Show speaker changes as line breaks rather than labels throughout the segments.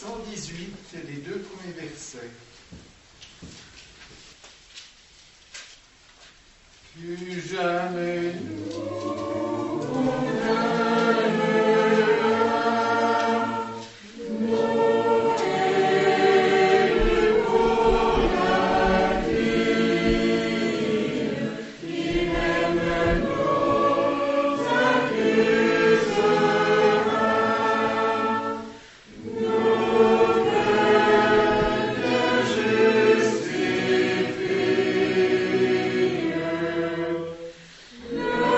118, les deux premiers versets. Plus jamais
No.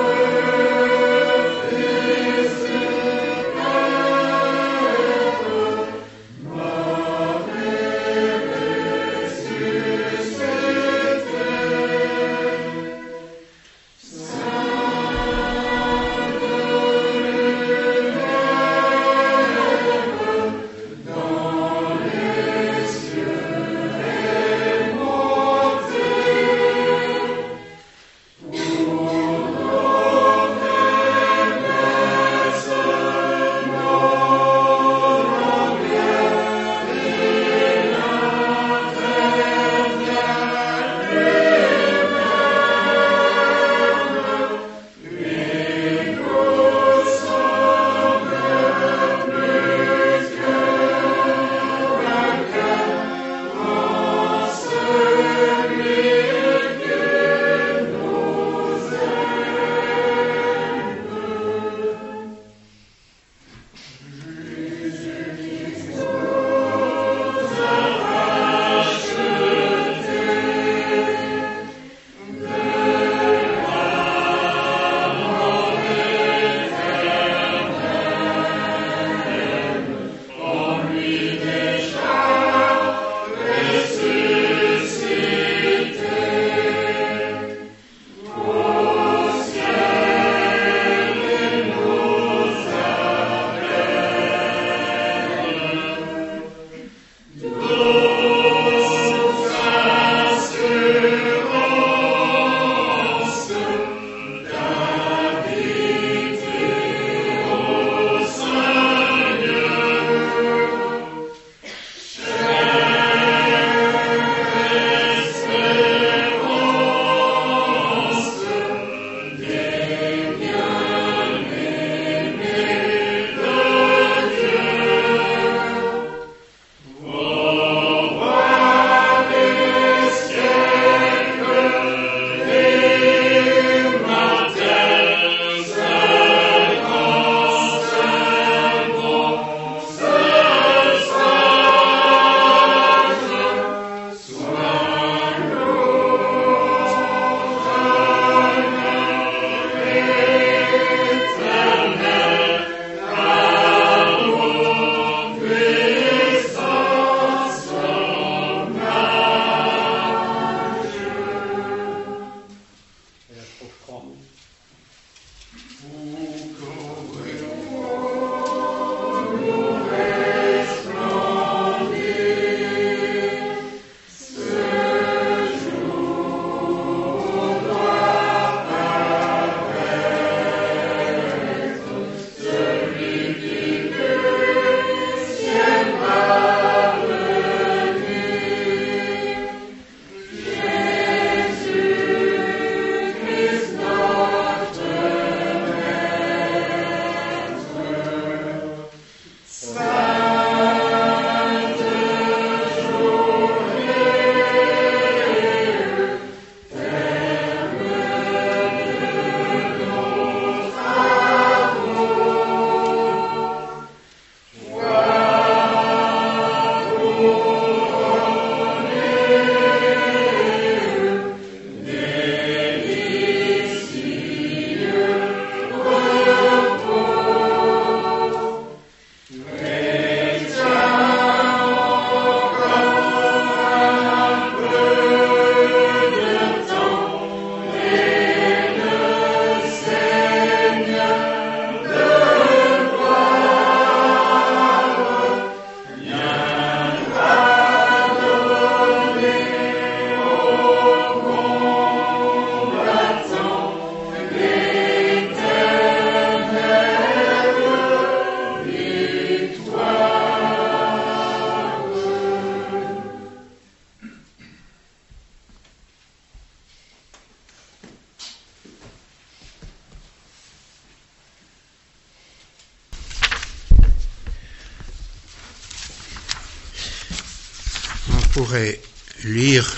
pourrait lire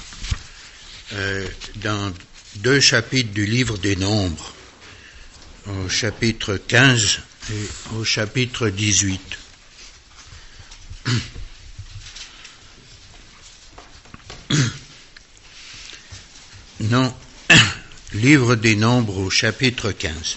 dans 2 chapitres du livre des Nombres, au chapitre 15 et au chapitre 18. Non, livre des Nombres au chapitre 15.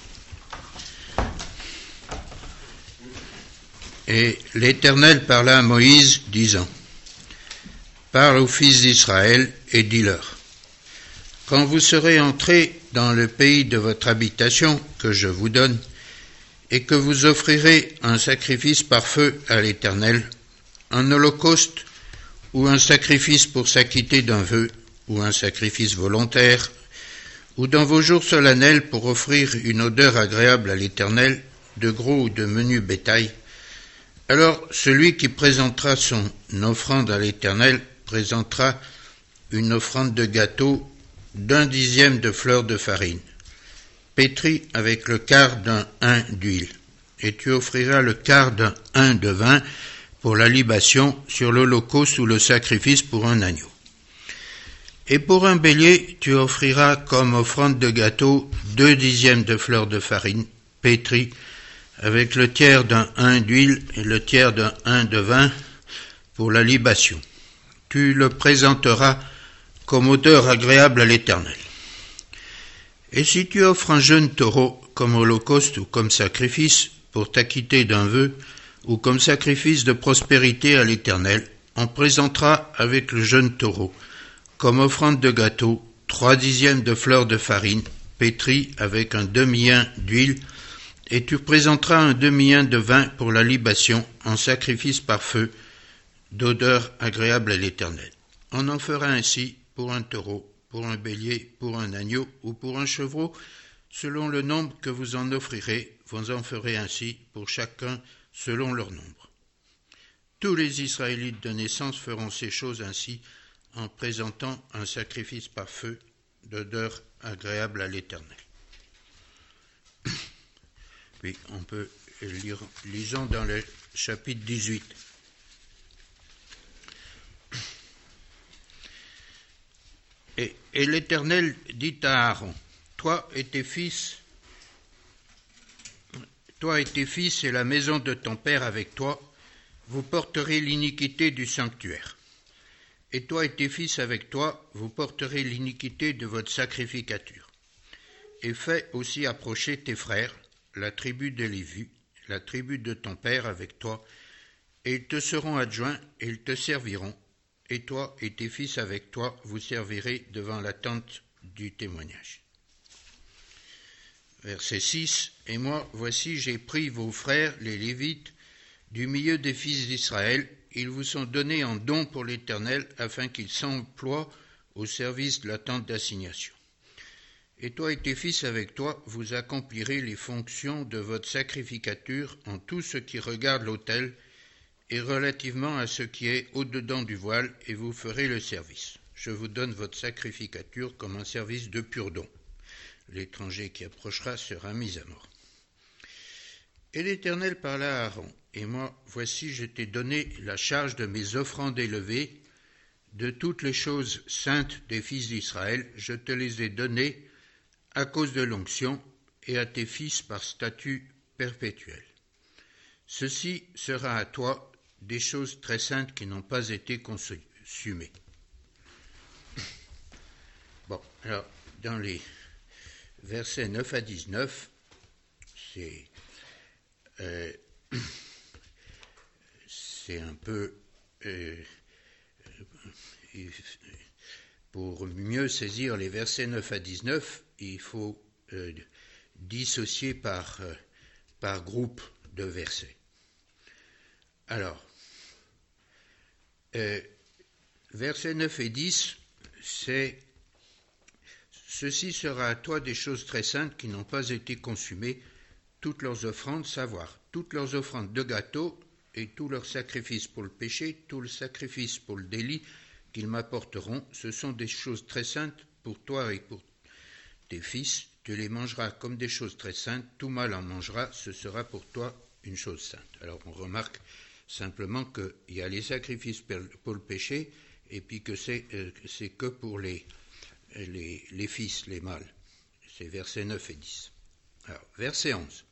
Et l'Éternel parla à Moïse, disant, « Parle aux fils d'Israël et dis-leur, quand vous serez entrés dans le pays de votre habitation que je vous donne, et que vous offrirez un sacrifice par feu à l'Éternel, un holocauste ou un sacrifice pour s'acquitter d'un vœu, ou un sacrifice volontaire, ou dans vos jours solennels pour offrir une odeur agréable à l'Éternel, de gros ou de menu bétail, alors celui qui présentera son offrande à l'Éternel présentera une offrande de gâteau d'1 dixième de fleur de farine, pétrie avec le quart d'un hin d'huile, et tu offriras le quart d'un hin de vin pour la libation sur l'holocauste ou le sacrifice pour un agneau. Et pour un bélier, tu offriras comme offrande de gâteau 2 dixièmes de fleur de farine, pétrie, avec le tiers d'un hin d'huile et le tiers d'un hin de vin pour la libation. Tu le présenteras comme odeur agréable à l'Éternel. Et si tu offres un jeune taureau comme holocauste ou comme sacrifice pour t'acquitter d'un vœu ou comme sacrifice de prospérité à l'Éternel, on présentera avec le jeune taureau comme offrande de gâteau 3 dixièmes de fleur de farine pétrie avec un demi-hin d'huile, et tu présenteras un demi-hin de vin pour la libation en sacrifice par feu d'odeur agréable à l'Éternel. On en fera ainsi pour un taureau, pour un bélier, pour un agneau ou pour un chevreau, selon le nombre que vous en offrirez, vous en ferez ainsi pour chacun selon leur nombre. Tous les Israélites de naissance feront ces choses ainsi en présentant un sacrifice par feu d'odeur agréable à l'Éternel. Puis on peut lire, lisons dans le chapitre 18. Et l'Éternel dit à Aaron, toi et tes fils et la maison de ton père avec toi, vous porterez l'iniquité du sanctuaire. Et toi et tes fils avec toi, vous porterez l'iniquité de votre sacrificature. Et fais aussi approcher tes frères, la tribu de Lévi, la tribu de ton père avec toi, et ils te seront adjoints et ils te serviront. Et toi et tes fils avec toi, vous servirez devant la tente du témoignage. Verset 6. Et moi, voici, j'ai pris vos frères, les Lévites, du milieu des fils d'Israël. Ils vous sont donnés en don pour l'Éternel, afin qu'ils s'emploient au service de la tente d'assignation. Et toi et tes fils avec toi, vous accomplirez les fonctions de votre sacrificature en tout ce qui regarde l'autel, et relativement à ce qui est au-dedans du voile, et vous ferez le service. Je vous donne votre sacrificature comme un service de pur don. L'étranger qui approchera sera mis à mort. Et l'Éternel parla à Aaron, et moi, voici, je t'ai donné la charge de mes offrandes élevées, de toutes les choses saintes des fils d'Israël, je te les ai données à cause de l'onction, et à tes fils par statut perpétuel. Ceci sera à toi des choses très saintes qui n'ont pas été consumées. Bon, alors, dans les versets 9 à 19, c'est un peu, pour mieux saisir les versets 9 à 19, il faut dissocier par groupe de versets. Alors, versets 9 et 10, c'est « Ceci sera à toi des choses très saintes qui n'ont pas été consumées, toutes leurs offrandes, savoir, toutes leurs offrandes de gâteaux et tous leurs sacrifices pour le péché, tout le sacrifice pour le délit qu'ils m'apporteront, ce sont des choses très saintes pour toi et pour tes fils, tu les mangeras comme des choses très saintes, tout mâle en mangera, ce sera pour toi une chose sainte. » Alors on remarque simplement qu'il y a les sacrifices pour le péché et puis que c'est que pour les fils, les mâles. C'est versets 9 et 10. Alors, verset 11.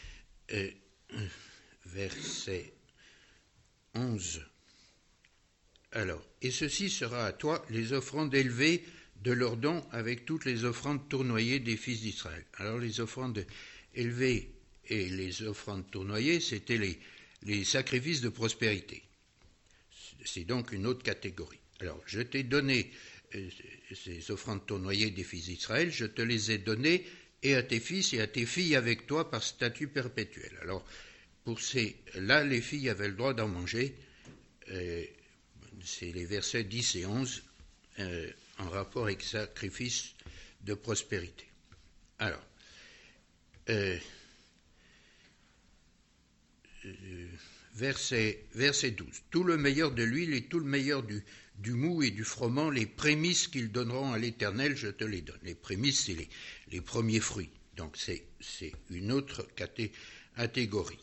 Verset 11. Alors, et ceci sera à toi les offrandes élevées de leurs dons avec toutes les offrandes tournoyées des fils d'Israël. Alors, les offrandes élevées et les offrandes tournoyées, c'était les sacrifices de prospérité. C'est donc une autre catégorie. Alors, je t'ai donné ces offrandes tournoyées des fils d'Israël, je te les ai données et à tes fils et à tes filles avec toi par statut perpétuel. Alors, là, les filles avaient le droit d'en manger. C'est les versets 10 et 11 en rapport avec sacrifice de prospérité. Alors, verset 12. Tout le meilleur de l'huile et tout le meilleur du mou et du froment, les prémices qu'ils donneront à l'Éternel, je te les donne. Les prémices, c'est les premiers fruits. Donc c'est une autre catégorie.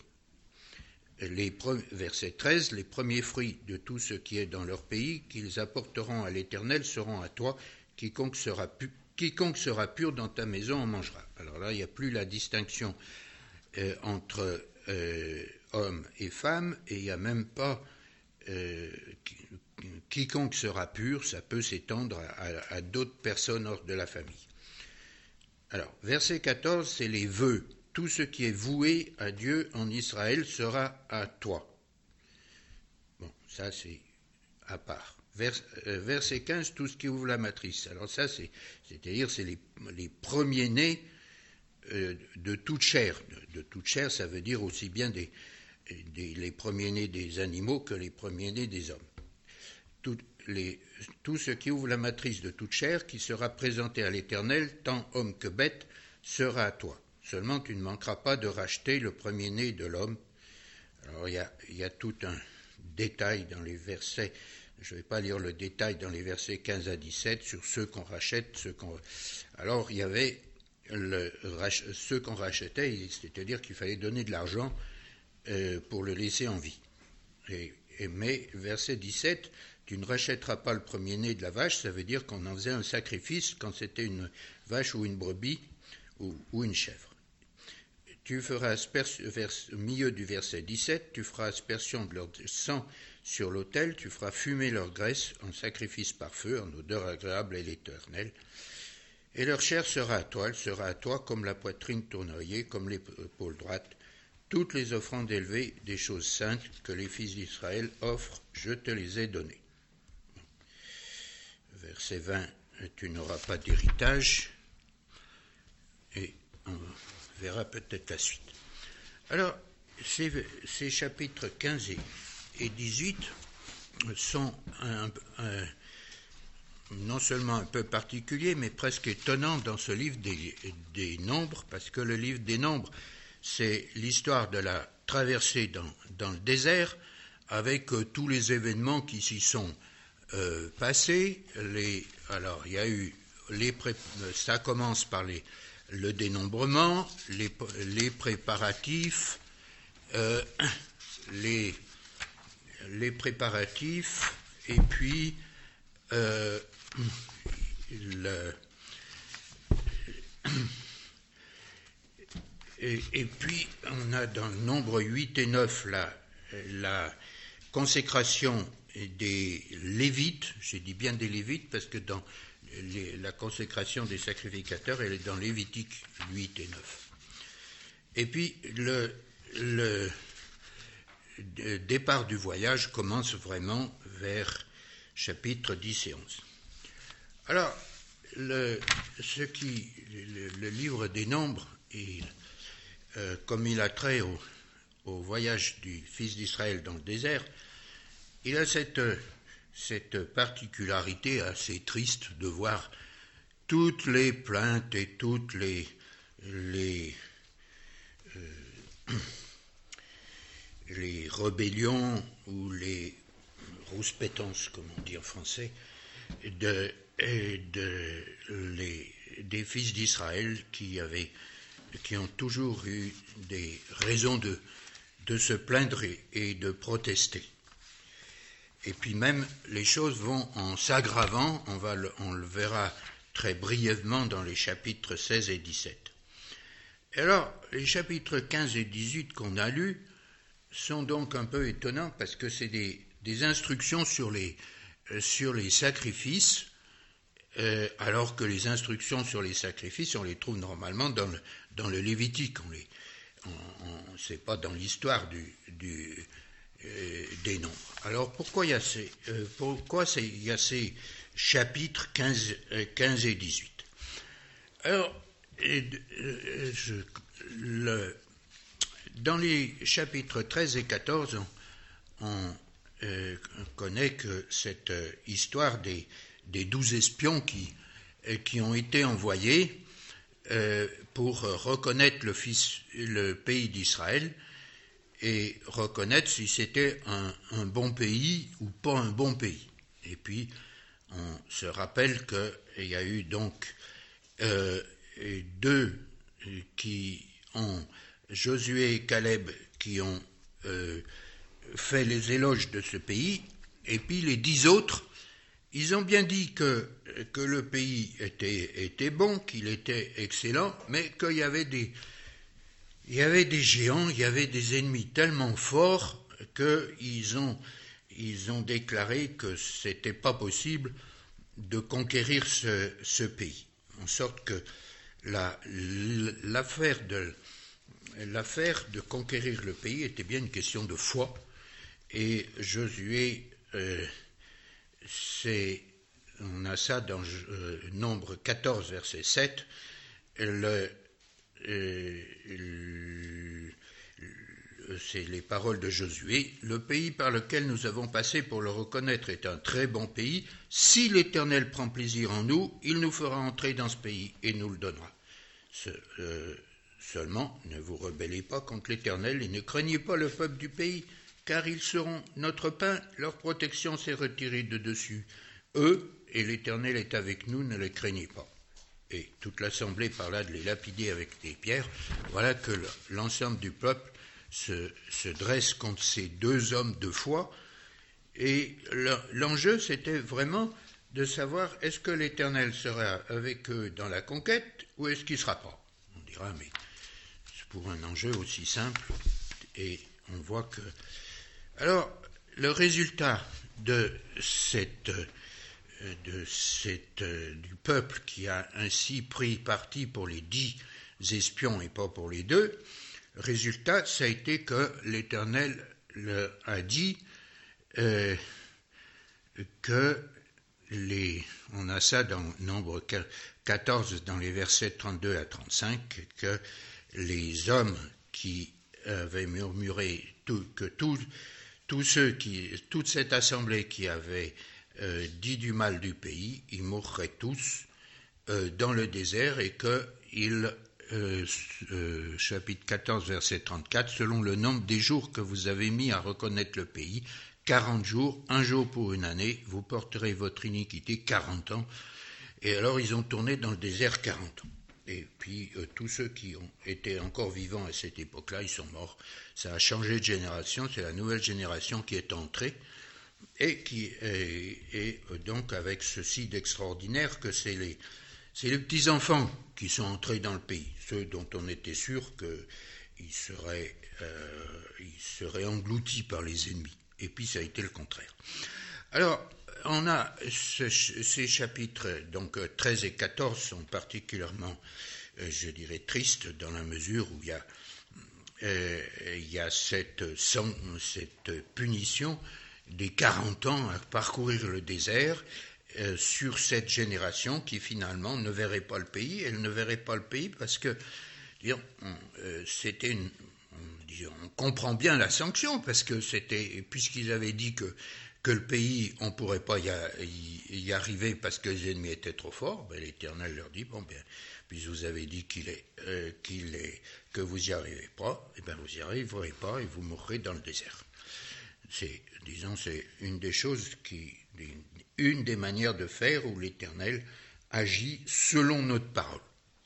Verset 13, les premiers fruits de tout ce qui est dans leur pays, qu'ils apporteront à l'Éternel, seront à toi. Quiconque sera pur dans ta maison en mangera. Alors là, il n'y a plus la distinction entre hommes et femmes, et il n'y a même pas quiconque sera pur, ça peut s'étendre à d'autres personnes hors de la famille. Alors, verset 14, c'est les vœux. Tout ce qui est voué à Dieu en Israël sera à toi. Bon, ça c'est à part. Verset 15, tout ce qui ouvre la matrice. Alors ça, c'est-à-dire c'est les premiers-nés de toute chair. De toute chair, ça veut dire aussi bien les premiers-nés des animaux que les premiers-nés des hommes. Tout ce qui ouvre la matrice de toute chair, qui sera présenté à l'Éternel, tant homme que bête, sera à toi. Seulement, tu ne manqueras pas de racheter le premier-né de l'homme. Alors, il y a tout un détail dans les versets. Je ne vais pas lire le détail dans les versets 15 à 17 sur ceux qu'on rachète, Alors, il y avait ceux qu'on rachetait, c'est-à-dire qu'il fallait donner de l'argent pour le laisser en vie. Mais, verset 17, tu ne rachèteras pas le premier-né de la vache, ça veut dire qu'on en faisait un sacrifice quand c'était une vache ou une brebis ou une chèvre. Tu feras au milieu du verset 17, tu feras aspersion de leur sang sur l'autel, tu feras fumer leur graisse en sacrifice par feu, en odeur agréable à l'Éternel. Et leur chair sera à toi, elle sera à toi comme la poitrine tournoyée, comme l'épaule droite. Toutes les offrandes élevées des choses saintes que les fils d'Israël offrent, je te les ai données. Verset 20, tu n'auras pas d'héritage. Et on verra peut-être la suite. Alors, ces chapitres 15 et 18 sont non seulement un peu particuliers, mais presque étonnants dans ce livre des Nombres, parce que le livre des Nombres, c'est l'histoire de la traversée dans le désert, avec tous les événements qui s'y sont passés. Alors, il y a eu ça commence par le dénombrement, les préparatifs, les préparatifs, et puis et puis on a dans le nombre 8 et 9 la consécration des Lévites, j'ai dit bien des Lévites parce que dans la consécration des sacrificateurs, elle est dans Lévitique 8 et 9. Et puis, le départ du voyage commence vraiment vers chapitres 10 et 11. Alors, le livre des Nombres, comme il a trait au voyage du fils d'Israël dans le désert, il a cette particularité assez triste de voir toutes les plaintes et toutes les rébellions ou les rouspétances, comme on dit en français, des fils d'Israël qui ont toujours eu des raisons de se plaindre et de protester. Et puis même, les choses vont en s'aggravant, on le verra très brièvement dans les chapitres 16 et 17. Et alors, les chapitres 15 et 18 qu'on a lus sont donc un peu étonnants parce que c'est des instructions sur les sacrifices, alors que les instructions sur les sacrifices, on les trouve normalement dans le Lévitique. C'est pas dans l'histoire des nombres. Alors pourquoi il y a ces chapitres 15 et 18? Alors, dans les chapitres 13 et 14, on connaît que cette histoire des 12 espions qui ont été envoyés pour reconnaître le pays d'Israël et reconnaître si c'était un bon pays ou pas un bon pays. Et puis, on se rappelle qu'il y a eu donc deux Josué et Caleb, qui ont fait les éloges de ce pays, et puis les 10 autres, ils ont bien dit que le pays était bon, qu'il était excellent, mais qu'il y avait des géants, il y avait des ennemis tellement forts qu'ils ont déclaré que c'était pas possible de conquérir ce pays. En sorte que l'affaire de conquérir le pays était bien une question de foi. Et Josué, on a ça dans Nombre 14, verset 7, c'est les paroles de Josué. Le pays par lequel nous avons passé pour le reconnaître est un très bon pays. Si l'Éternel prend plaisir en nous, il nous fera entrer dans ce pays et nous le donnera. Seulement, ne vous rebellez pas contre l'Éternel et ne craignez pas le peuple du pays, car ils seront notre pain, leur protection s'est retirée de dessus eux, et l'Éternel est avec nous, ne les craignez pas. Et toute l'assemblée parla de les lapider avec des pierres. Voilà que l'ensemble du peuple se dresse contre ces deux hommes de foi, et l'enjeu c'était vraiment de savoir est-ce que l'Éternel sera avec eux dans la conquête ou est-ce qu'il ne sera pas. On dira mais c'est pour un enjeu aussi simple, et on voit que... Alors le résultat du peuple qui a ainsi pris parti pour les 10 espions et pas pour les 2, résultat, ça a été que l'Éternel a dit on a ça dans Nombre 14, dans les versets 32 à 35, que les hommes qui avaient murmuré, toute cette assemblée qui avait dit du mal du pays, ils mourraient tous dans le désert, et chapitre 14, verset 34, selon le nombre des jours que vous avez mis à reconnaître le pays, 40 jours, un jour pour une année, vous porterez votre iniquité 40 ans. Et alors ils ont tourné dans le désert 40 ans. Et puis tous ceux qui ont été encore vivants à cette époque-là, ils sont morts. Ça a changé de génération, c'est la nouvelle génération qui est entrée, et qui est donc avec ceci d'extraordinaire que c'est les petits-enfants qui sont entrés dans le pays, ceux dont on était sûr qu'ils seraient engloutis par les ennemis. Et puis ça a été le contraire. Alors, on a ces chapitres, donc 13 et 14, sont particulièrement, je dirais, tristes dans la mesure où il y a cette punition des 40 ans à parcourir le désert, sur cette génération qui finalement ne verrait pas le pays. Elle ne verrait pas le pays parce que on comprend bien la sanction, parce que puisqu'ils avaient dit que le pays, on pourrait pas y arriver parce que les ennemis étaient trop forts, l'Éternel leur dit, puis vous avez dit que vous y arrivez pas, vous y arriverez pas et vous mourrez dans le désert. C'est une des choses une des manières de faire où l'Éternel agit selon notre parole.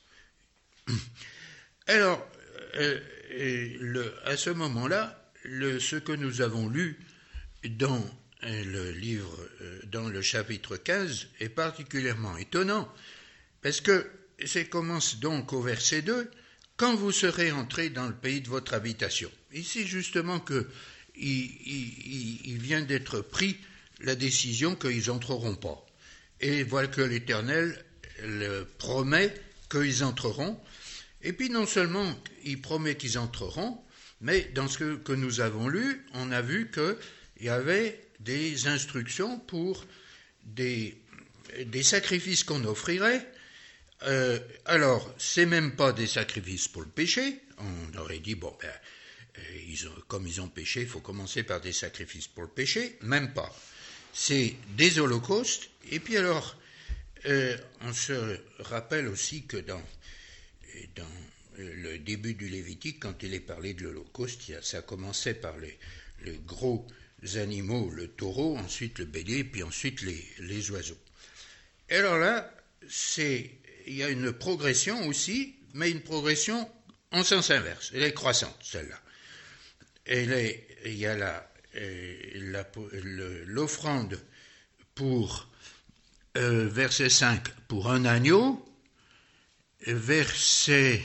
Alors, à ce moment-là, ce que nous avons lu dans le livre, dans le chapitre 15, est particulièrement étonnant, parce que ça commence donc au verset 2, « Quand vous serez entrés dans le pays de votre habitation ». Ici, justement, il vient d'être pris la décision qu'ils n'entreront pas. Et voilà que l'Éternel promet qu'ils entreront. Et puis non seulement il promet qu'ils entreront, mais dans ce que nous avons lu, on a vu qu'il y avait des instructions pour des sacrifices qu'on offrirait. Alors, c'est même pas des sacrifices pour le péché. On aurait dit, bon, comme ils ont péché, il faut commencer par des sacrifices pour le péché. Même pas. C'est des holocaustes. Et puis alors, on se rappelle aussi que dans le début du Lévitique, quand il est parlé de l'Holocauste, ça commençait par les gros animaux, le taureau, ensuite le bélier, puis ensuite les oiseaux. Et alors là, il y a une progression aussi, mais une progression en sens inverse. Elle est croissante, celle-là. Il y a l'offrande pour, verset 5, pour un agneau, verset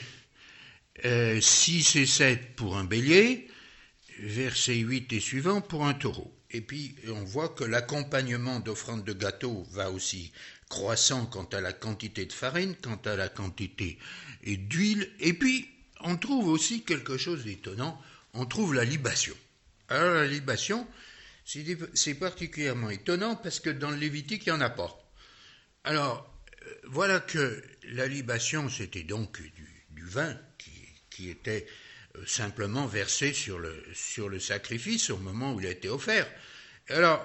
6 et 7 pour un bélier, verset 8 et suivant pour un taureau. Et puis on voit que l'accompagnement d'offrandes de gâteaux va aussi croissant quant à la quantité de farine, quant à la quantité d'huile. Et puis on trouve aussi quelque chose d'étonnant, on trouve la libation. Alors la libation, c'est particulièrement étonnant parce que dans le Lévitique, il n'y en a pas. Alors, voilà que la libation, c'était donc du vin qui était simplement versé sur le sacrifice au moment où il a été offert. Alors,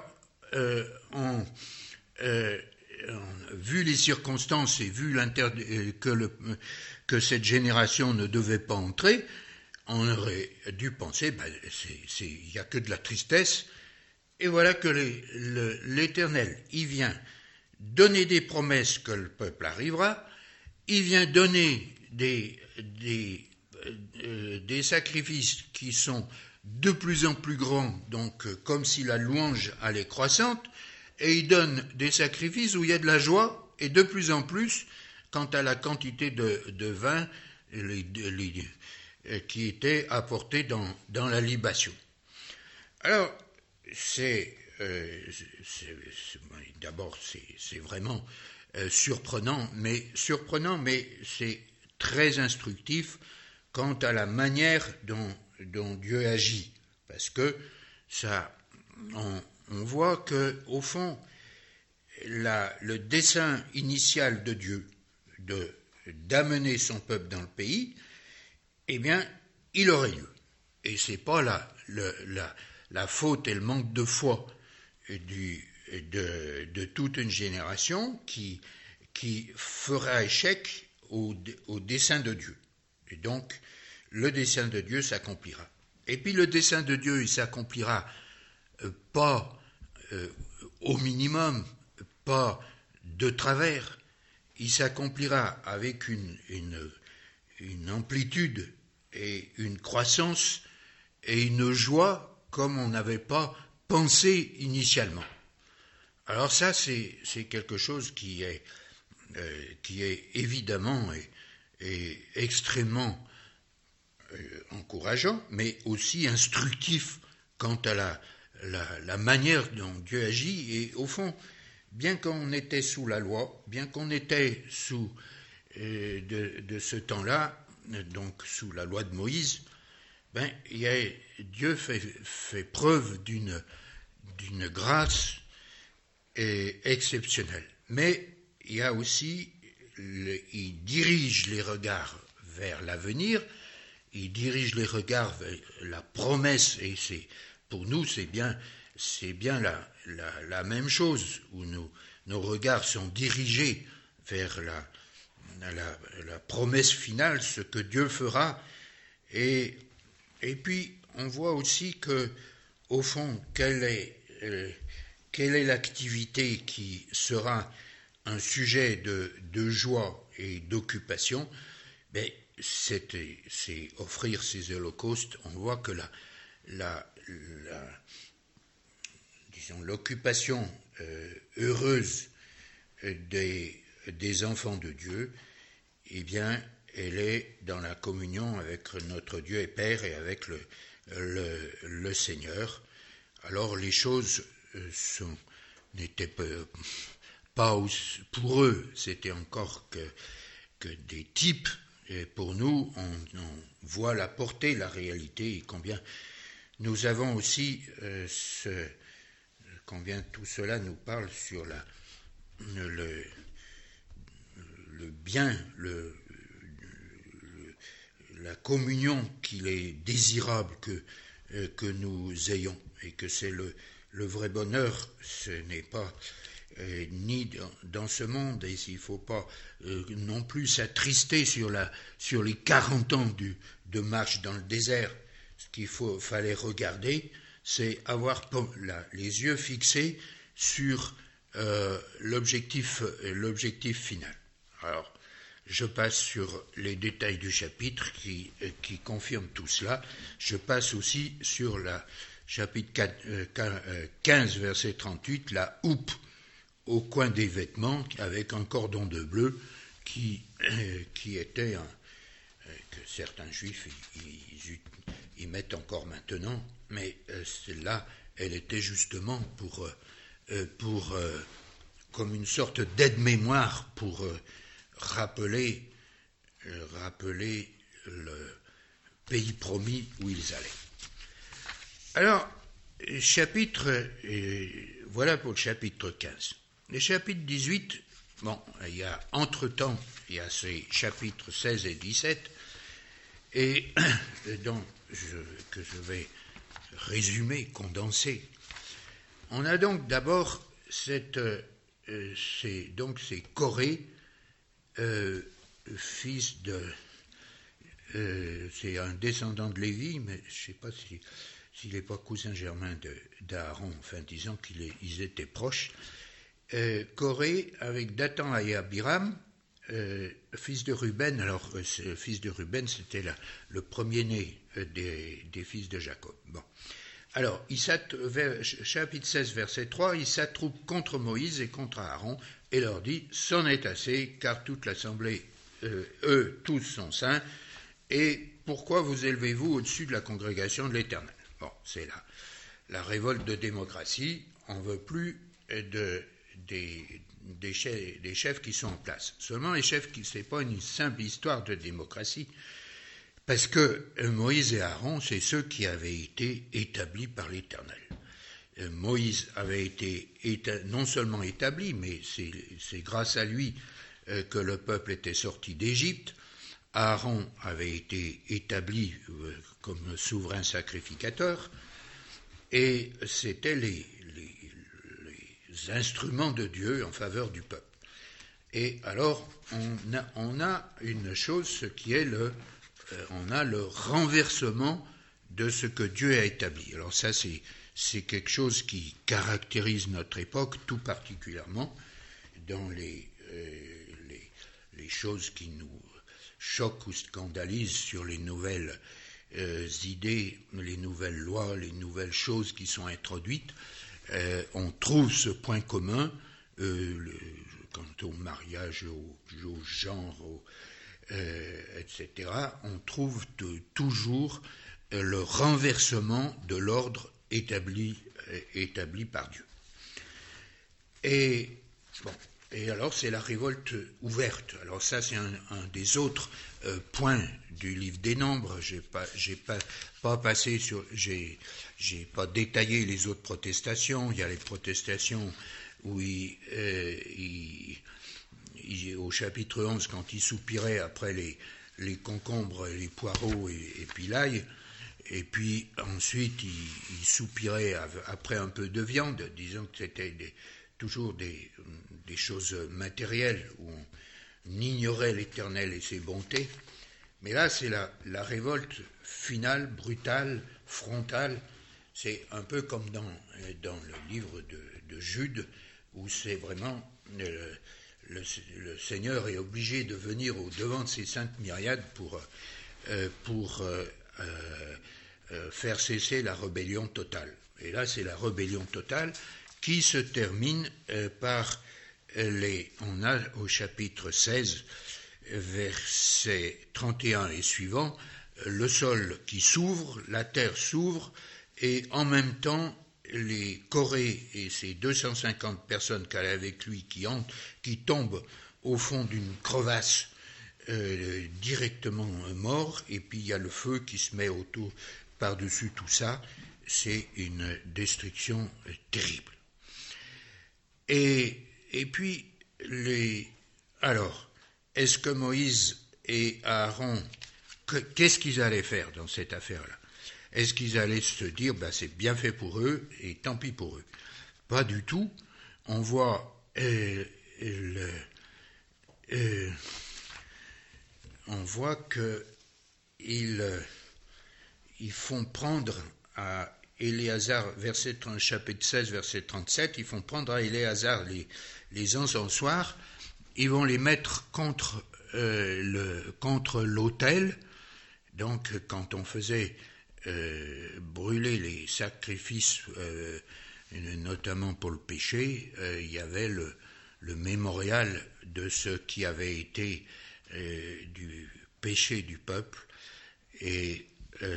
vu les circonstances et vu que cette génération ne devait pas entrer, on aurait dû penser, il n'y a que de la tristesse. Et voilà que l'Éternel, il vient donner des promesses que le peuple arrivera, il vient donner des sacrifices qui sont de plus en plus grands, donc comme si la louange allait croissante, et il donne des sacrifices où il y a de la joie, et de plus en plus, quant à la quantité de vin qui était apportée dans la libation. Alors, d'abord, c'est vraiment surprenant, mais c'est très instructif quant à la manière dont Dieu agit, parce que on voit que au fond, le dessein initial de Dieu d'amener son peuple dans le pays, eh bien, il aurait lieu. Et c'est pas la faute et le manque de foi de toute une génération qui fera échec au dessein de Dieu. Et donc, le dessein de Dieu s'accomplira. Et puis le dessein de Dieu, il s'accomplira pas au minimum, pas de travers, il s'accomplira avec une amplitude et une croissance et une joie comme on n'avait pas pensé initialement. Alors ça, c'est quelque chose qui est évidemment et extrêmement encourageant, mais aussi instructif quant à la manière dont Dieu agit. Et au fond, bien qu'on était sous la loi, bien qu'on était sous de ce temps-là, donc sous la loi de Moïse, Dieu fait preuve d'une grâce exceptionnelle. Mais il y a aussi, il dirige les regards vers l'avenir, il dirige les regards vers la promesse, et pour nous c'est bien la même chose, où nos regards sont dirigés vers la promesse finale, ce que Dieu fera, et puis on voit aussi que, au fond, quelle est l'activité qui sera un sujet de joie et d'occupation? C'est offrir ces holocaustes. On voit que disons, l'occupation heureuse des enfants de Dieu, eh bien, elle est dans la communion avec notre Dieu et Père et avec le Seigneur. Alors les choses n'étaient pas pour eux, c'était encore que des types. Et pour nous, on voit la portée, la réalité, et combien nous avons aussi combien tout cela nous parle sur le bien, la communion qu'il est désirable que nous ayons, et que c'est le vrai bonheur. Ce n'est pas ni dans ce monde, et il ne faut pas non plus s'attrister sur les 40 ans de marche dans le désert. Ce qu'il fallait regarder, c'est avoir les yeux fixés sur l'objectif final. Alors, je passe sur les détails du chapitre qui confirment tout cela. Je passe aussi sur la chapitre 15, verset 38, la houppe au coin des vêtements avec un cordon de bleu qui était que certains juifs y mettent encore maintenant, mais celle-là, elle était justement pour comme une sorte d'aide-mémoire pour rappeler le pays promis où ils allaient. Alors, voilà pour le chapitre 15. Le chapitre 18, il y a entre-temps, il y a ces chapitres 16 et 17, et que je vais résumer, condenser. On a donc d'abord c'est Coré, fils de... c'est un descendant de Lévi, mais je ne sais pas s'il n'est pas cousin germain d'Aaron, enfin disons qu'ils étaient proches. Coré avec Dathan et Abiram, fils de Ruben. Alors, le fils de Ruben, c'était le premier-né des fils de Jacob. Bon. Alors, chapitre 16, verset 3, il s'attroupe contre Moïse et contre Aaron et leur dit « C'en est assez, car toute l'assemblée, eux tous sont saints, et pourquoi vous élevez-vous au-dessus de la congrégation de l'Éternel ?» Bon, c'est la révolte de démocratie. On ne veut plus des chefs qui sont en place. Seulement les chefs, ce n'est pas une simple histoire de démocratie, parce que Moïse et Aaron, c'est ceux qui avaient été établis par l'Éternel. Moïse avait été non seulement établi, mais c'est grâce à lui que le peuple était sorti d'Égypte. Aaron avait été établi comme souverain sacrificateur, et c'était les instruments de Dieu en faveur du peuple. Et alors, on a une chose, ce qui est on a le renversement de ce que Dieu a établi. Alors ça, c'est quelque chose qui caractérise notre époque, tout particulièrement dans les choses qui nous choquent ou scandalisent sur les nouvelles idées, les nouvelles lois, les nouvelles choses qui sont introduites. On trouve ce point commun quant au mariage, au genre, etc. On trouve toujours le renversement de l'ordre établi par Dieu. Et alors c'est la révolte ouverte. Alors ça c'est un des autres points du livre des Nombres. J'ai pas détaillé les autres protestations. Il y a les protestations où au chapitre 11, quand il soupirait après les concombres, les poireaux et puis l'ail, et puis ensuite il soupirait après un peu de viande, disons que c'était toujours des choses matérielles où on ignorait l'Éternel et ses bontés. Mais là, c'est la révolte finale, brutale, frontale. C'est un peu comme dans le livre de Jude, où c'est vraiment le Seigneur est obligé de venir au devant de ses saintes myriades pour faire cesser la rébellion totale. Et là, c'est la rébellion totale qui se termine par on a au chapitre 16, versets 31 et suivants, le sol qui s'ouvre, la terre s'ouvre, et en même temps, les Corée et ces 250 personnes qu'elle a avec lui qui tombent au fond d'une crevasse directement morts, et puis il y a le feu qui se met autour par-dessus tout ça. C'est une destruction terrible. Et puis, alors, est-ce que Moïse et Aaron, qu'est-ce qu'ils allaient faire dans cette affaire-là? Est-ce qu'ils allaient se dire, c'est bien fait pour eux et tant pis pour eux? Pas du tout. On voit que ils font prendre à Éléazar, chapitre 16, verset 37, ils font prendre à Éléazar les encensoirs, ils vont les mettre contre l'autel. Donc, quand on faisait brûler les sacrifices, notamment pour le péché, il y avait le mémorial de ce qui avait été du péché du peuple, et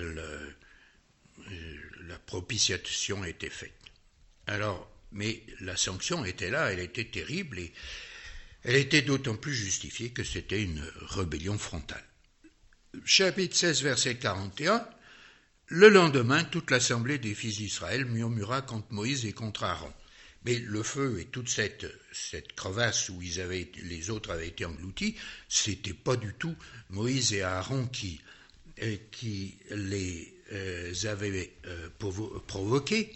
la propitiation était faite. Alors, mais la sanction était là, elle était terrible, et elle était d'autant plus justifiée que c'était une rébellion frontale. Chapitre 16, verset 41, le lendemain, toute l'assemblée des fils d'Israël murmura contre Moïse et contre Aaron. Mais le feu et toute cette crevasse où les autres avaient été engloutis, c'était pas du tout Moïse et Aaron qui les avaient provoqués.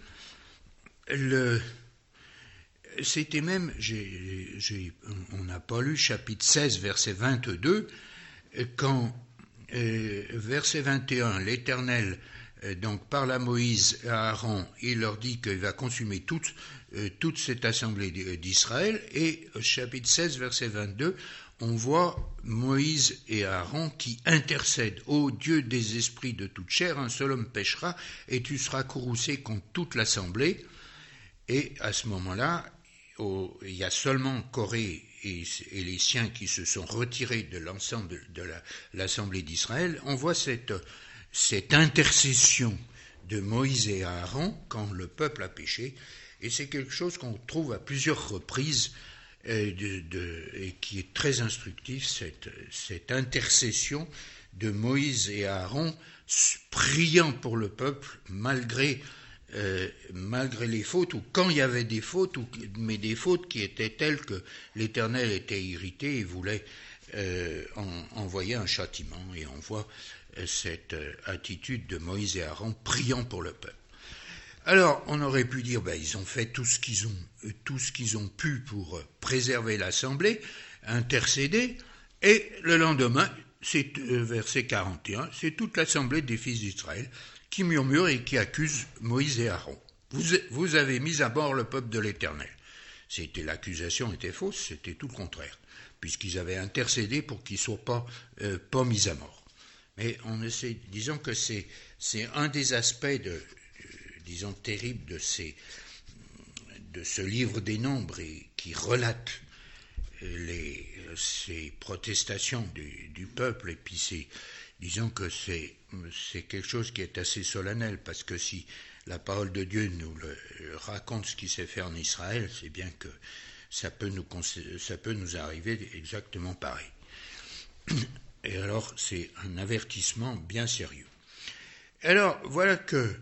C'était même, on n'a pas lu chapitre 16, verset 22, quand verset 21, l'Éternel donc parle à Moïse et à Aaron, il leur dit qu'il va consumer toute cette assemblée d'Israël, et chapitre 16, verset 22, on voit Moïse et Aaron qui intercèdent. Ô Dieu des esprits de toute chair, un seul homme péchera, et tu seras courroucé contre toute l'assemblée. Et à ce moment-là, il y a seulement Corée et les siens qui se sont retirés de l'ensemble de l'assemblée d'Israël. On voit cette intercession de Moïse et Aaron quand le peuple a péché, et c'est quelque chose qu'on trouve à plusieurs reprises et qui est très instructif, cette intercession de Moïse et Aaron priant pour le peuple malgré les fautes, ou quand il y avait des fautes, mais des fautes qui étaient telles que l'Éternel était irrité et voulait envoyer un châtiment. Et on voit cette attitude de Moïse et Aaron priant pour le peuple. Alors, on aurait pu dire, ils ont fait tout ce qu'ils ont pu pour préserver l'assemblée, intercéder, et le lendemain, c'est verset 41, c'est toute l'assemblée des fils d'Israël qui murmure et qui accuse Moïse et Aaron. Vous avez mis à mort le peuple de l'Éternel. L'accusation était fausse, c'était tout le contraire, puisqu'ils avaient intercédé pour qu'ils ne soient pas mis à mort. Mais disons que c'est un des aspects terribles de ce livre des Nombres, et qui relate ces protestations du peuple, et puis disons que c'est quelque chose qui est assez solennel, parce que si la parole de Dieu nous raconte ce qui s'est fait en Israël, c'est bien que ça peut nous arriver exactement pareil. Et alors, c'est un avertissement bien sérieux. Alors, voilà que,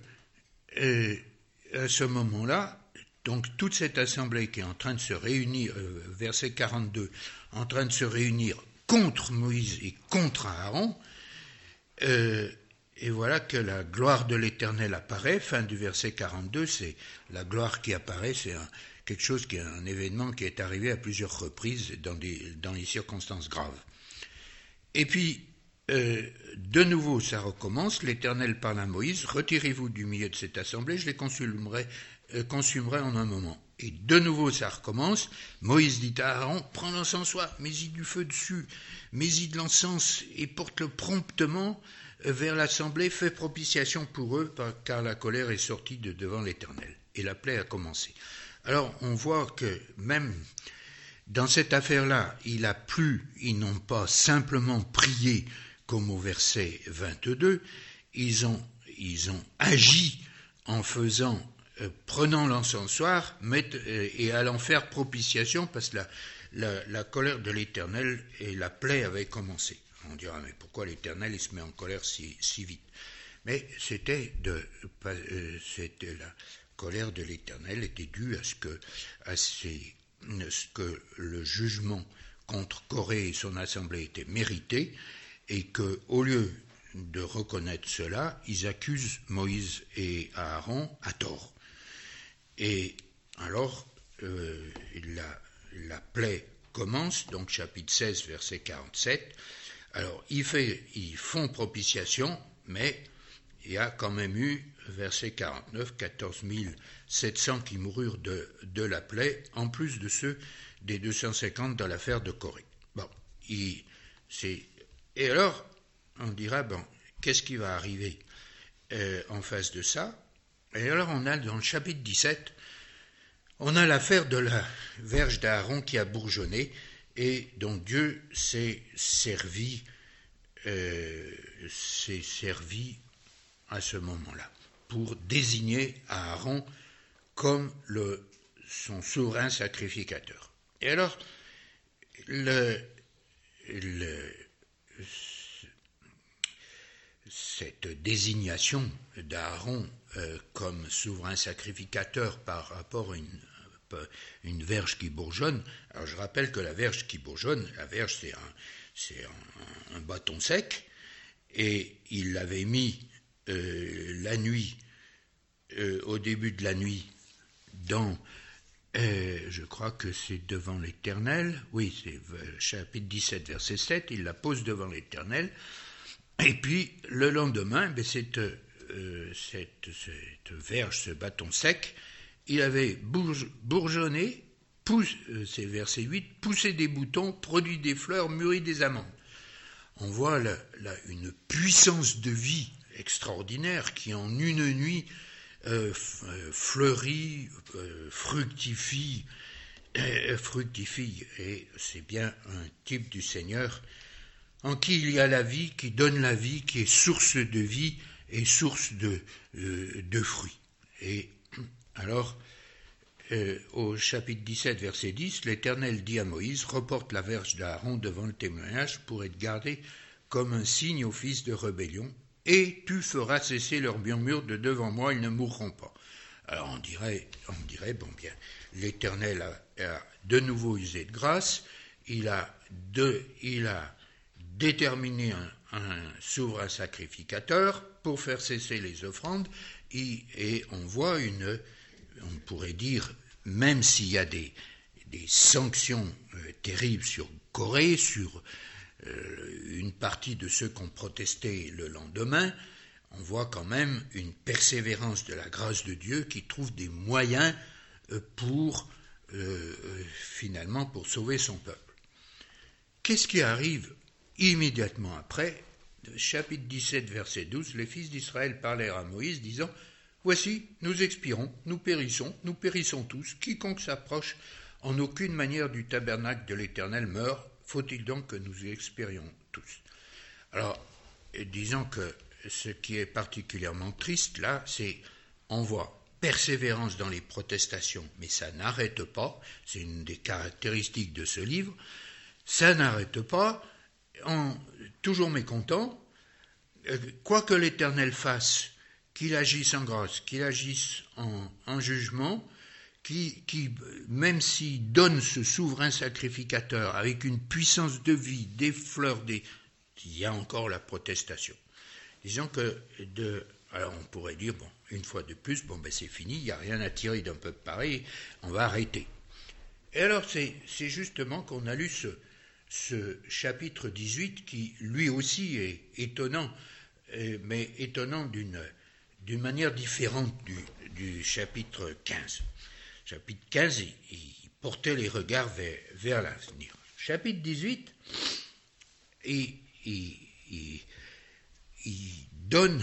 à ce moment-là, donc toute cette assemblée qui est en train de se réunir, verset 42, en train de se réunir contre Moïse et contre Aaron, et voilà que la gloire de l'Éternel apparaît. Fin du verset 42, c'est la gloire qui apparaît, c'est quelque chose qui est un événement qui est arrivé à plusieurs reprises dans les circonstances graves. Et puis, de nouveau, ça recommence. L'Éternel parle à Moïse, retirez-vous du milieu de cette assemblée, je les consumerai en un moment. Et de nouveau, ça recommence. Moïse dit à Aaron, prends l'encensoir, mets-y du feu dessus, mets-y de l'encens et porte-le promptement vers l'assemblée, fais propitiation pour eux, car la colère est sortie de devant l'Éternel. Et la plaie a commencé. Alors, on voit que même dans cette affaire-là, ils n'ont pas simplement prié comme au verset 22, ils ont agi en prenant l'encensoir et allant faire propitiation, parce que la colère de l'Éternel et la plaie avaient commencé. On dira, mais pourquoi l'Éternel il se met en colère si vite? Mais c'était la colère de l'Éternel était due à ce que le jugement contre Corée et son assemblée était mérité, et que, au lieu de reconnaître cela, ils accusent Moïse et Aaron à tort. Et alors, la plaie commence, donc chapitre 16, verset 47. Alors, ils font propitiation, mais il y a quand même eu, verset 49, 14 700 qui moururent de la plaie, en plus de ceux des 250 dans l'affaire de Corée. Bon, et alors, on dira, bon, qu'est-ce qui va arriver en face de ça? Et alors, on a dans le chapitre 17, on a l'affaire de la verge d'Aaron qui a bourgeonné, et dont Dieu s'est servi à ce moment-là, pour désigner Aaron comme son souverain sacrificateur. Et alors, cette désignation d'Aaron comme souverain sacrificateur par rapport à une verge qui bourgeonne, alors je rappelle que la verge qui bourgeonne, la verge c'est un bâton sec, et il l'avait mis la nuit, au début de la nuit, je crois que c'est devant l'Éternel, oui, c'est chapitre 17, verset 7, il la pose devant l'Éternel, et puis le lendemain, cette verge, ce bâton sec, il avait bourgeonné, c'est verset 8, poussé des boutons, produit des fleurs, mûri des amandes. On voit là une puissance de vie extraordinaire qui en une nuit fleurit, fructifie, et c'est bien un type du Seigneur en qui il y a la vie, qui donne la vie, qui est source de vie et source de fruits. Et alors, au chapitre 17, verset 10, l'Éternel dit à Moïse, reporte la verge d'Aaron devant le témoignage pour être gardé comme un signe aux fils de rébellion, et tu feras cesser leur murmure de devant moi, ils ne mourront pas. Alors on dirait, bon bien, l'Éternel a de nouveau usé de grâce, il a déterminé un souverain sacrificateur pour faire cesser les offrandes, et on voit on pourrait dire, même s'il y a des sanctions terribles sur Corée, sur une partie de ceux qui ont protesté le lendemain, on voit quand même une persévérance de la grâce de Dieu qui trouve des moyens finalement pour sauver son peuple. Qu'est-ce qui arrive immédiatement après? Chapitre 17, verset 12, les fils d'Israël parlèrent à Moïse, disant, « Voici, nous expirons, nous périssons tous, quiconque s'approche en aucune manière du tabernacle de l'Éternel meurt, faut-il donc que nous expirions tous ?» Alors, disons que ce qui est particulièrement triste là, c'est, on voit persévérance dans les protestations, mais ça n'arrête pas, c'est une des caractéristiques de ce livre, ça n'arrête pas, toujours mécontent, quoi que l'Éternel fasse, qu'il agisse en grâce, qu'il agisse en jugement, qui, même s'il donne ce souverain sacrificateur avec une puissance de vie, des fleurs, il y a encore la protestation. Disons que, alors on pourrait dire, bon, une fois de plus, bon ben c'est fini, il n'y a rien à tirer d'un peuple pareil, on va arrêter. Et alors c'est justement qu'on a lu ce chapitre 18 qui lui aussi est étonnant, mais étonnant d'une manière différente du chapitre 15. Chapitre 15, il portait les regards vers l'avenir. Chapitre 18, il il donne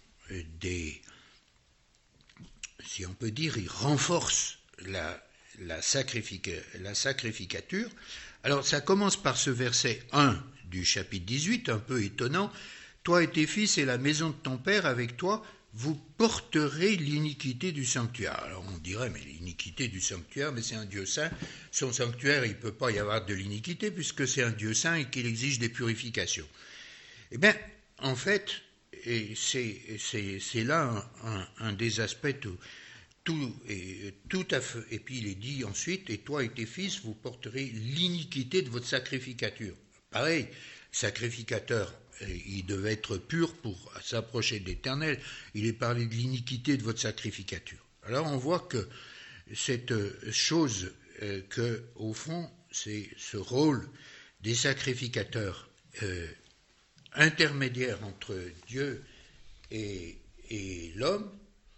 si on peut dire, il renforce la sacrificature. Alors ça commence par ce verset 1 du chapitre 18, un peu étonnant. « Toi et tes fils et la maison de ton père avec toi, vous porterez l'iniquité du sanctuaire. » Alors on dirait, mais l'iniquité du sanctuaire, mais c'est un Dieu saint. Son sanctuaire, il ne peut pas y avoir de l'iniquité puisque c'est un Dieu saint et qu'il exige des purifications. Eh bien, en fait, et c'est là un des aspects tout à fait. Et puis il est dit ensuite, et toi et tes fils, vous porterez l'iniquité de votre sacrificature. Pareil, sacrificateur, il devait être pur pour s'approcher de l'Éternel. Il est parlé de l'iniquité de votre sacrificature. Alors on voit que cette chose, que au fond, c'est ce rôle des sacrificateurs intermédiaires entre Dieu et l'homme,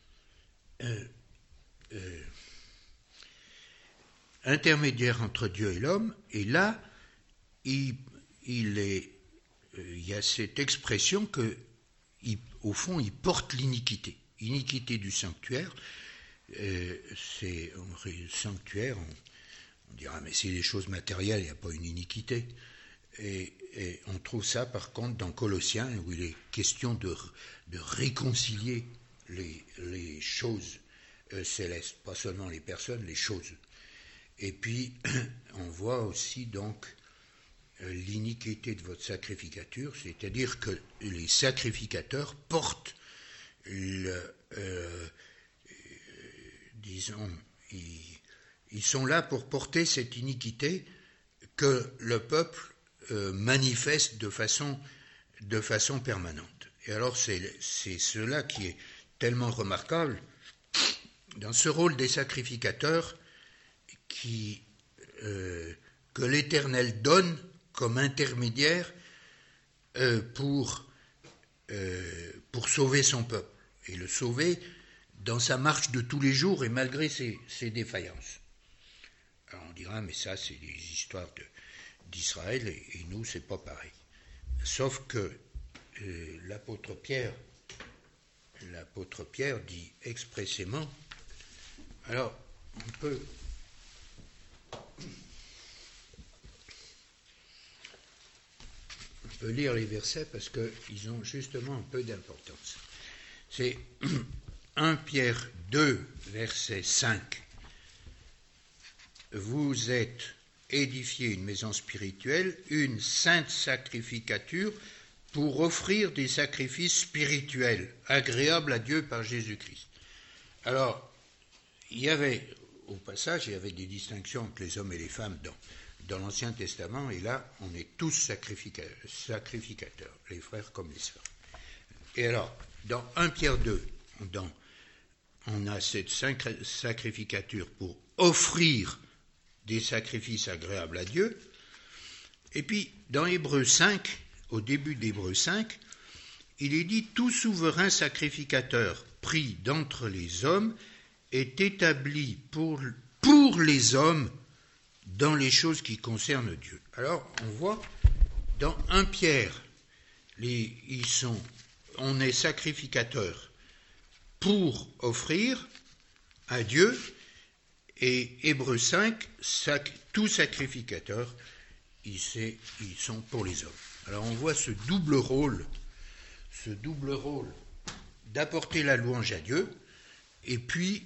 intermédiaire entre Dieu et l'homme, et là, il y a cette expression que, au fond, il porte l'iniquité. Iniquité du sanctuaire, c'est un sanctuaire, on dira, mais c'est des choses matérielles, il n'y a pas une iniquité. Et on trouve ça, par contre, dans Colossiens, où il est question de réconcilier les choses célestes, pas seulement les personnes, les choses. Et puis, on voit aussi donc l'iniquité de votre sacrificature, c'est-à-dire que les sacrificateurs portent, disons, ils sont là pour porter cette iniquité que le peuple manifeste de façon permanente. Et alors c'est cela qui est tellement remarquable dans ce rôle des sacrificateurs que l'Éternel donne comme intermédiaire pour sauver son peuple, et le sauver dans sa marche de tous les jours et malgré ses défaillances. Alors on dira, mais ça c'est des histoires d'Israël, et nous c'est pas pareil. Sauf que l'apôtre Pierre dit expressément, alors on peut lire les versets parce qu'ils ont justement un peu d'importance. C'est 1 Pierre 2, verset 5. Vous êtes édifiés une maison spirituelle, une sainte sacrificature, pour offrir des sacrifices spirituels, agréables à Dieu par Jésus-Christ. Alors, au passage, il y avait des distinctions entre les hommes et les femmes dans l'Ancien Testament, et là, on est tous sacrificateurs, les frères comme les sœurs. Et alors, dans 1 Pierre 2, on a cette sacrificature pour offrir des sacrifices agréables à Dieu, et puis dans Hébreux 5, au début d'Hébreux 5, il est dit « Tout souverain sacrificateur pris d'entre les hommes est établi pour les hommes dans les choses qui concernent Dieu. » Alors, on voit, dans 1 Pierre, on est sacrificateur pour offrir à Dieu, et Hébreux 5, tout sacrificateur, ils sont pour les hommes. Alors on voit ce double rôle d'apporter la louange à Dieu, et puis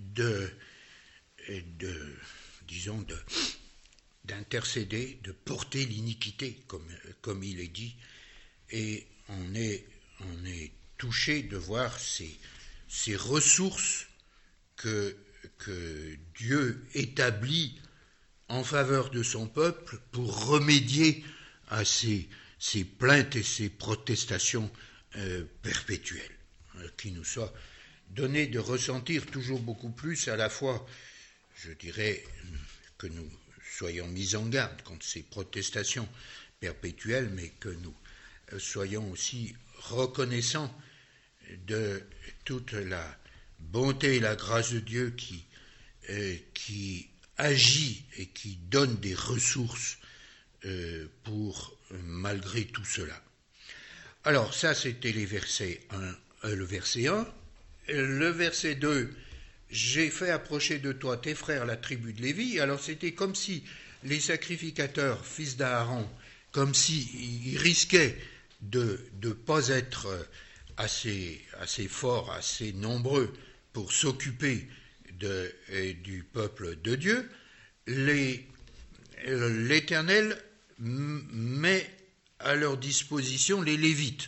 d'intercéder, de porter l'iniquité, comme il est dit, et on est touché de voir ces ressources que Dieu établit en faveur de son peuple pour remédier à ces plaintes et ces protestations perpétuelles, qui nous soient données de ressentir toujours beaucoup plus, à la fois, je dirais, que nous soyons mis en garde contre ces protestations perpétuelles, mais que nous soyons aussi reconnaissants de toute la bonté et la grâce de Dieu qui agit et qui donne des ressources pour malgré tout cela. Alors ça, c'était les versets 1, le verset 1. Le verset 2, j'ai fait approcher de toi tes frères, la tribu de Lévi. Alors c'était comme si les sacrificateurs, fils d'Aaron, comme s'ils risquaient de ne pas être assez forts, assez nombreux pour s'occuper du peuple de Dieu. L'Éternel met à leur disposition les Lévites.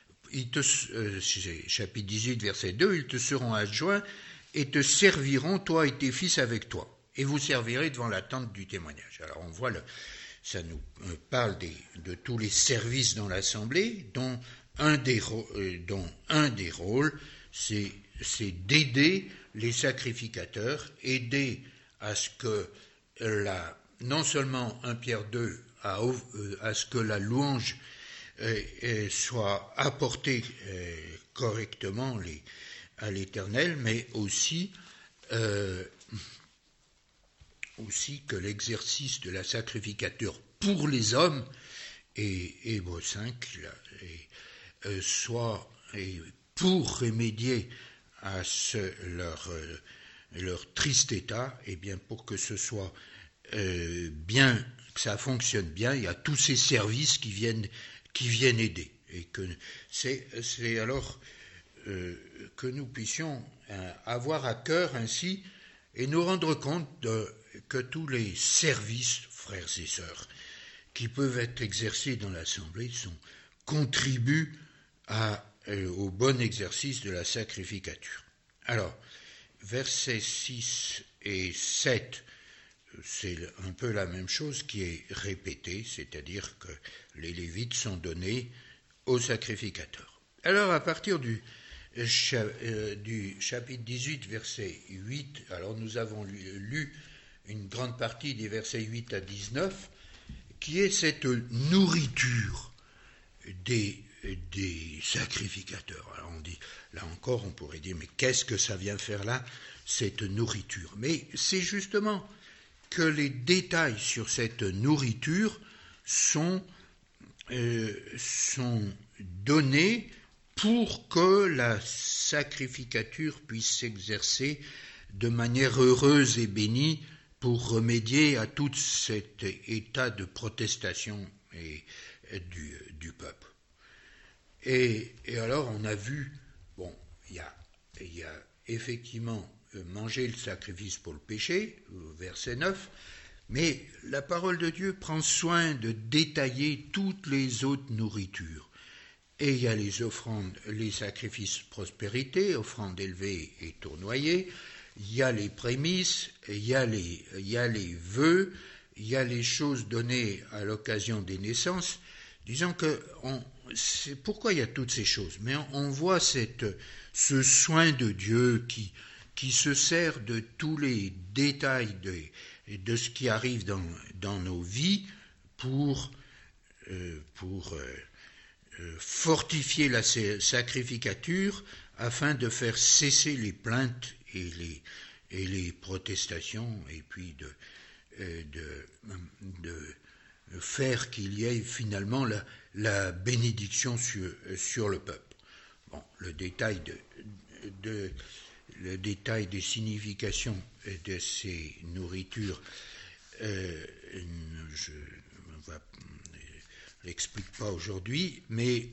Chapitre 18, verset 2, ils te seront adjoints et te serviront, toi et tes fils avec toi. Et vous servirez devant la tente du témoignage. Alors on voit, ça nous parle de tous les services dans l'Assemblée, dont un des rôles, c'est d'aider les sacrificateurs, aider à ce que non seulement 1 Pierre 2, à ce que la louange soit apportée correctement à l'Éternel, mais aussi que l'exercice de la sacrificature pour les hommes, et Hébreux 5, soit pour remédier à leur triste état, et bien pour que ce soit bien, que ça fonctionne bien, il y a tous ces services qui viennent aider. Et que c'est alors que nous puissions avoir à cœur ainsi et nous rendre compte que tous les services, frères et sœurs, qui peuvent être exercés dans l'Assemblée contribuent au bon exercice de la sacrificature. Alors, versets 6 et 7, c'est un peu la même chose qui est répétée, c'est-à-dire que les Lévites sont donnés aux sacrificateurs. Alors, à partir du chapitre 18, verset 8, alors nous avons lu une grande partie des versets 8 à 19, qui est cette nourriture des sacrificateurs. Alors on dit, là encore, on pourrait dire, mais qu'est-ce que ça vient faire là, cette nourriture? Mais c'est justement que les détails sur cette nourriture sont donnés pour que la sacrificature puisse s'exercer de manière heureuse et bénie pour remédier à tout cet état de protestation du peuple. Et alors on a vu, bon, il y a effectivement manger le sacrifice pour le péché, verset 9, mais la parole de Dieu prend soin de détailler toutes les autres nourritures. Et il y a les offrandes, les sacrifices prospérité, offrandes élevées et tournoyées, il y a les prémices, il y a les vœux, il y a les choses données à l'occasion des naissances. Disons que c'est pourquoi il y a toutes ces choses. Mais on voit ce soin de Dieu qui se sert de tous les détails de ce qui arrive dans nos vies pour fortifier la sacrificature afin de faire cesser les plaintes et les protestations et puis de faire qu'il y ait finalement la bénédiction sur le peuple. Bon, le détail des significations de ces nourritures, je ne l'explique pas aujourd'hui, mais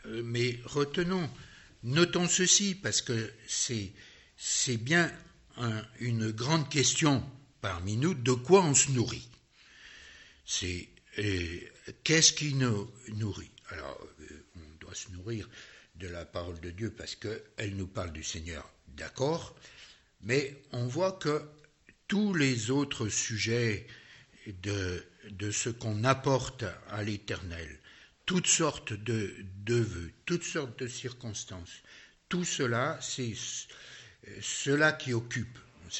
notons ceci, parce que c'est bien une grande question parmi nous, de quoi on se nourrit. Qu'est-ce qui nous nourrit? Alors, on doit se nourrir de la parole de Dieu parce qu'elle nous parle du Seigneur, d'accord, mais on voit que tous les autres sujets de ce qu'on apporte à l'Éternel, toutes sortes de vœux, toutes sortes de circonstances, tout cela, c'est cela qui occupe.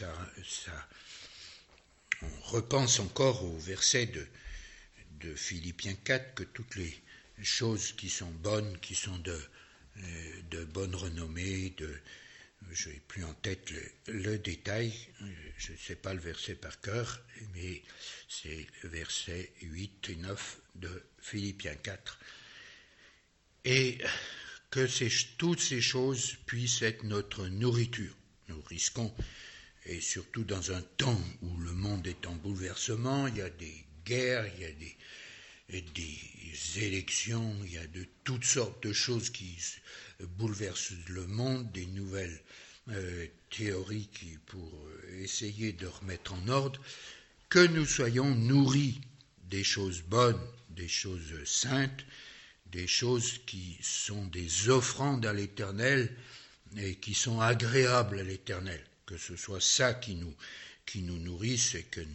On repense encore au verset de Philippiens 4, que toutes les choses qui sont bonnes, qui sont de bonne renommée, je n'ai plus en tête le détail, je ne sais pas le verset par cœur, mais c'est le verset 8 et 9 de Philippiens 4. et que toutes ces choses puissent être notre nourriture. Nous risquons, et surtout dans un temps où le monde est en bouleversement, il y a des guerres, il y a des élections, il y a de toutes sortes de choses qui bouleversent le monde, des nouvelles théories pour essayer de remettre en ordre, que nous soyons nourris des choses bonnes, des choses saintes, des choses qui sont des offrandes à l'Éternel et qui sont agréables à l'Éternel, que ce soit ça qui nous nourrisse et que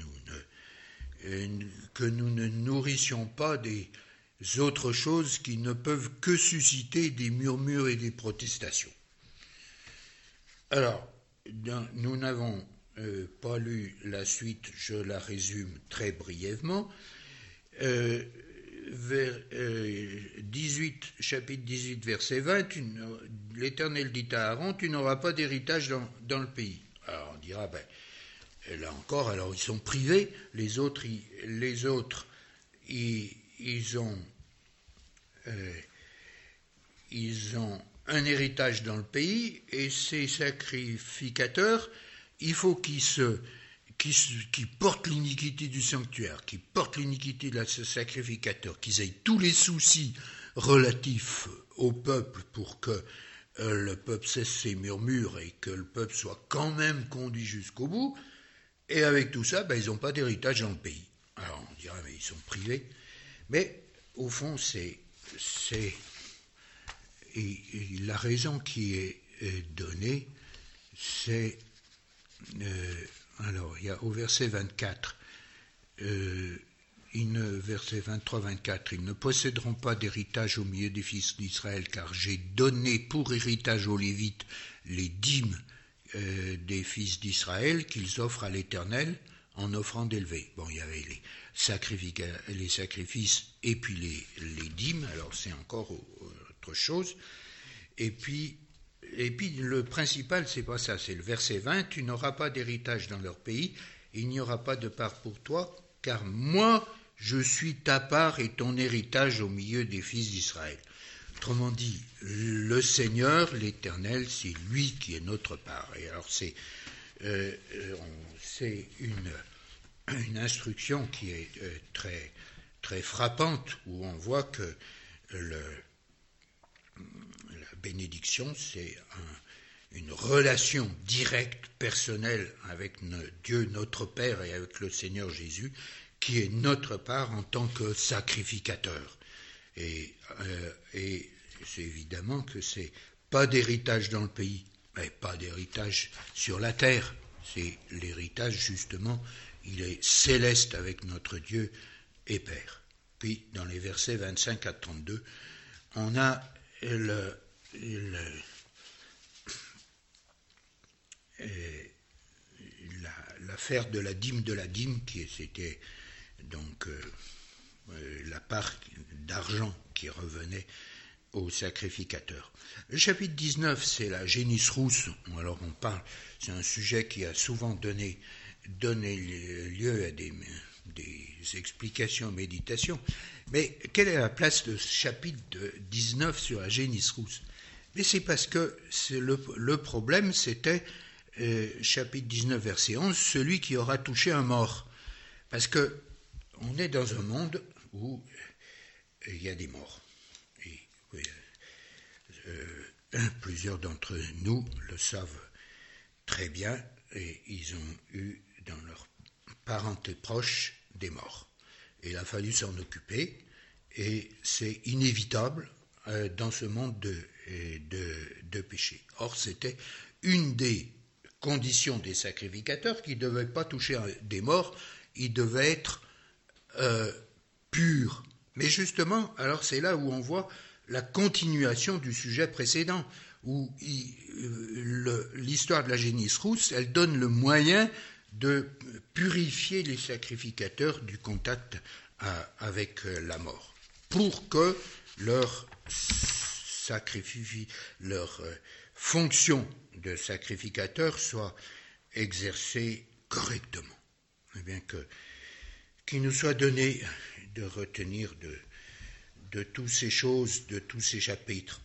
nous ne nourrissions pas des autres choses qui ne peuvent que susciter des murmures et des protestations. Alors, nous n'avons pas lu la suite, je la résume très brièvement. Chapitre 18, verset 20, l'Éternel dit à Aaron, tu n'auras pas d'héritage dans le pays. Alors on dira, là encore, alors ils sont privés, les autres, ils ont un héritage dans le pays, et ces sacrificateurs, il faut qu'ils portent l'iniquité du sanctuaire, qu'ils portent l'iniquité de ce sacrificateur, qu'ils aient tous les soucis relatifs au peuple pour que le peuple cesse ses murmures et que le peuple soit quand même conduit jusqu'au bout, et avec tout ça, ils n'ont pas d'héritage dans le pays. Alors on dirait, mais ils sont privés. Mais au fond, c'est la raison qui est donnée, c'est... alors, il y a au verset 24, verset 23-24, ils ne posséderont pas d'héritage au milieu des fils d'Israël, car j'ai donné pour héritage aux Lévites les dîmes des fils d'Israël qu'ils offrent à l'Éternel en offrande élevée. Bon, il y avait les sacrifices et puis les dîmes, alors c'est encore autre chose. Et puis le principal, c'est pas ça, c'est le verset 20, tu n'auras pas d'héritage dans leur pays, il n'y aura pas de part pour toi, car moi, je suis ta part et ton héritage au milieu des fils d'Israël. Autrement dit, le Seigneur, l'Éternel, c'est lui qui est notre part. Et alors c'est une instruction qui est très, très frappante, où on voit que la bénédiction, c'est une relation directe, personnelle avec Dieu notre Père et avec le Seigneur Jésus, qui est notre part en tant que sacrificateur. Et c'est évidemment que c'est pas d'héritage dans le pays, mais pas d'héritage sur la terre. C'est l'héritage, justement, il est céleste avec notre Dieu et Père. Puis, dans les versets 25 à 32, on a l'affaire de la dîme, c'était donc la part d'argent qui revenait au sacrificateur. Le chapitre 19, c'est la génisse rousse. Alors on parle, c'est un sujet qui a souvent donné lieu à des explications, méditations. Mais quelle est la place de ce chapitre 19 sur la génisse rousse? Mais c'est parce que le problème, c'était chapitre 19, verset 11, celui qui aura touché un mort. Parce que on est dans un monde où il y a des morts. Et plusieurs d'entre nous le savent très bien, et ils ont eu dans leur parenté proche des morts. Et il a fallu s'en occuper, et c'est inévitable dans ce monde de péché. Or, c'était une des conditions des sacrificateurs qui ne devaient pas toucher des morts, ils devaient être purs. Mais justement, alors c'est là où on voit la continuation du sujet précédent, où l'histoire de la génisse rousse, elle donne le moyen de purifier les sacrificateurs du contact avec la mort, pour que leur fonction de sacrificateur soit exercée correctement. Eh bien qu'il nous soit donné de retenir de toutes ces choses, de tous ces chapitres.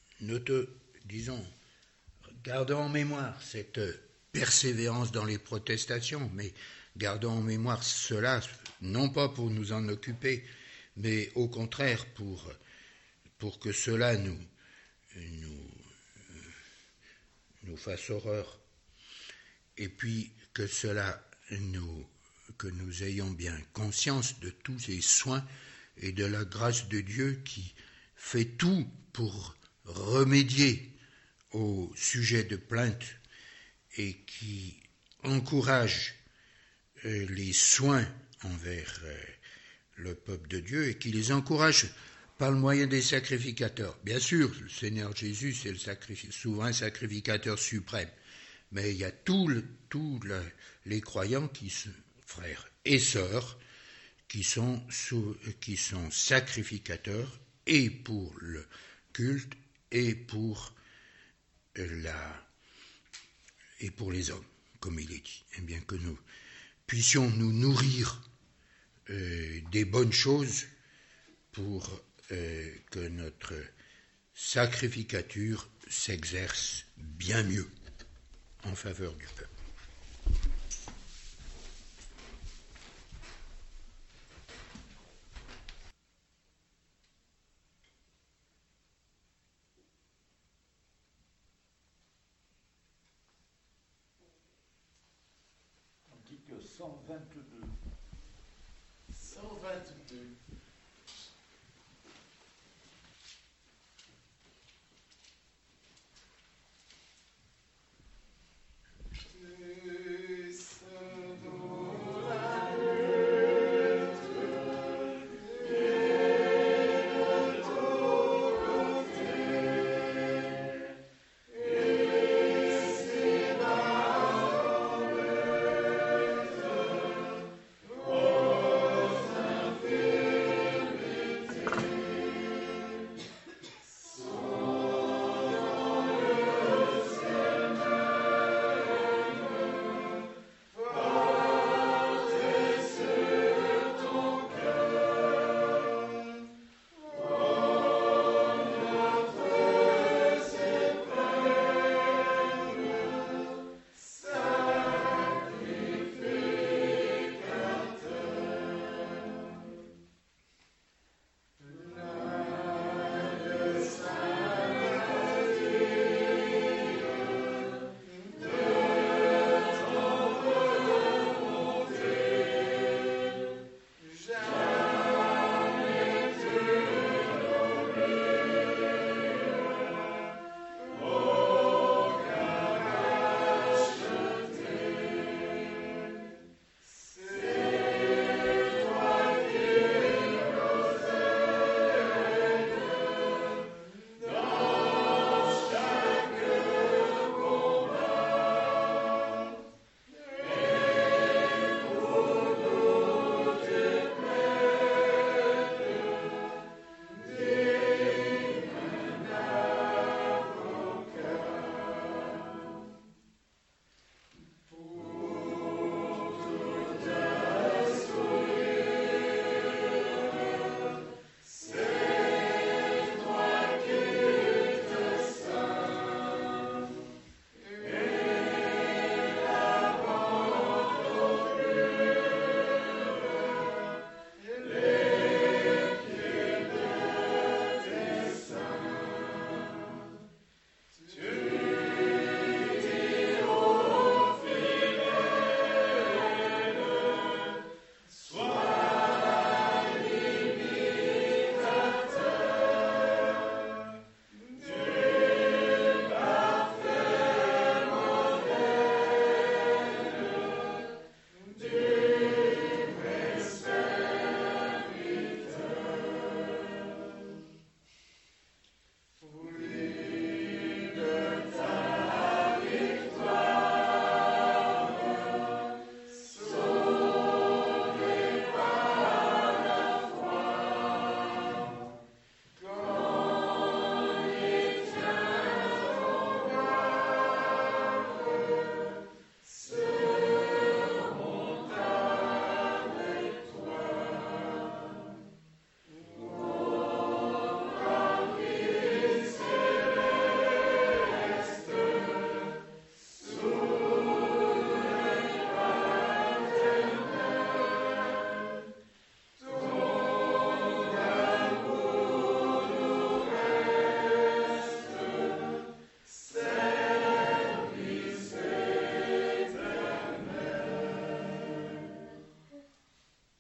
Gardons en mémoire cette persévérance dans les protestations, mais gardons en mémoire cela, non pas pour nous en occuper, mais au contraire pour que cela nous fasse horreur, et puis que nous ayons bien conscience de tous ces soins et de la grâce de Dieu qui fait tout pour remédier au sujet de plainte et qui encourage les soins envers le peuple de Dieu et qui les encourage par le moyen des sacrificateurs. Bien sûr, le Seigneur Jésus, c'est le souverain sacrificateur suprême, mais il y a tous les croyants frères et sœurs, qui sont sacrificateurs et pour le culte et pour les hommes, comme il est dit. Eh bien que nous puissions nous nourrir des bonnes choses pour que notre sacrificature s'exerce bien mieux en faveur du peuple.
Article 122. 122.